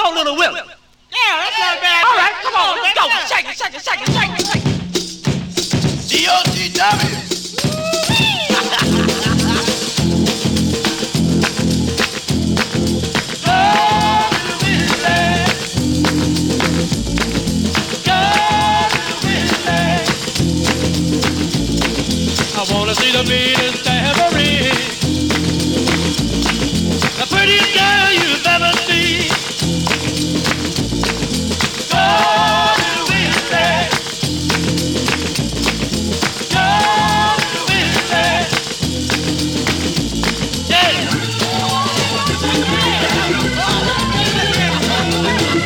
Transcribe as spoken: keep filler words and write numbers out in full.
on, little Willie. Yeah, that's not a bad. All right, come on, let's go. Shake it, shake it, shake it, shake it, shake it. D O T W. I wanna see the beat in Tambourine.